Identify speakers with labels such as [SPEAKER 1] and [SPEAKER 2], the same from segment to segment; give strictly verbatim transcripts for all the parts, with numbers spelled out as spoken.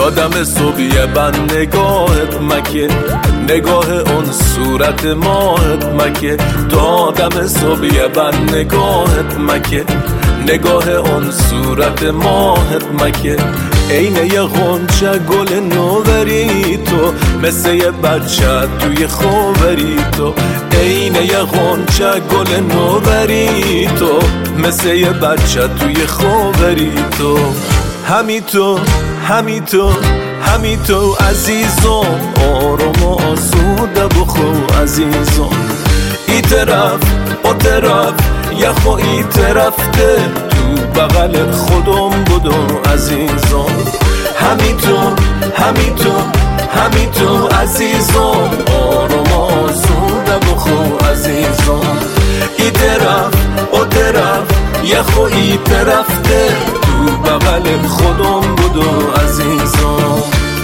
[SPEAKER 1] دادم صبحیه بند نگاهت مکه، نگاه اون صورت ماهت مکه، دادم صبحیه بند نگاهت مکه، نگاه اون صورت ماهت مکه. اینه یه غنچه گل نوبری تو، مثل یه بچه توی خوبری تو. اینه یه غنچه گل نوبری تو، مثل یه بچه توی خوبری تو. همی تو همی تو همی تو عزیزم، آروم و آسوده بخو عزیزم. ای طرف او طرف یخ و ای طرفته، تو بغل خودم بودو عزیزم. همی تو همی تو همی تو عزیزم، آروم و آسوده بخو عزیزم. ای طرف او طرف یخ و ای طرفته، تو بغل خودم بودو عزیزم.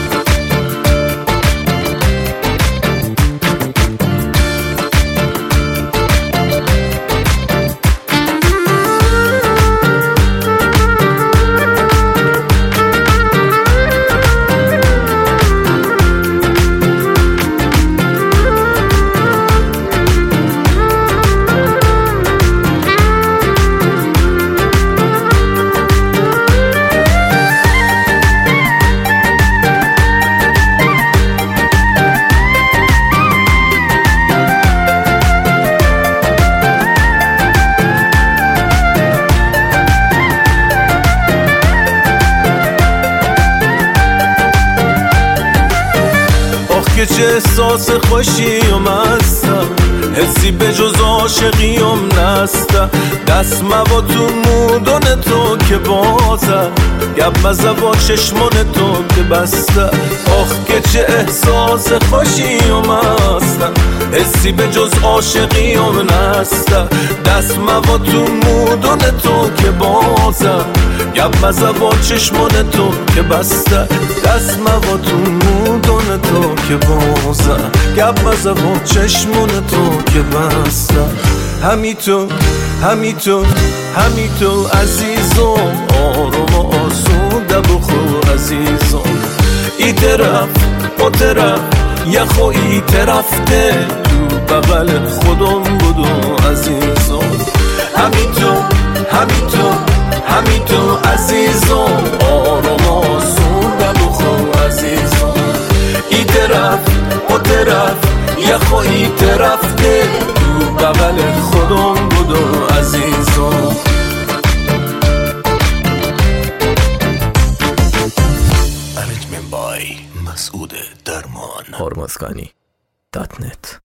[SPEAKER 1] که چه احساس خوشی و مستم، حسی به جز عاشقیم نسته. دست موا تو مودن تو که بازه، گب مزه با چشمان تو که بسته. آخ که چه احساس خوشی و مستم، حسی به جز عاشقیم نسته. دست موا تو مودن تو که بازه، گب مزه با چشمان تو که بسته. دست موا تو مودن تو که بازه، گب مزه با چشمان تو که بسته. همی تو همی تو همی تو عزیزم، آروم و آسوده بخو عزیزم. ای طرف او طرف یخ و ای طرفته، تو بغل خودم بودو عزیزم. همی تو همی تو همی تو عزیزم، آروم و آسوده بخو عزیزم. ای طرف او طرف یخ و ای طرفته، تو بغل خودم بودو عزیزم.
[SPEAKER 2] Arrangement by مسعود درمان.
[SPEAKER 3] هرمزگانی دات نت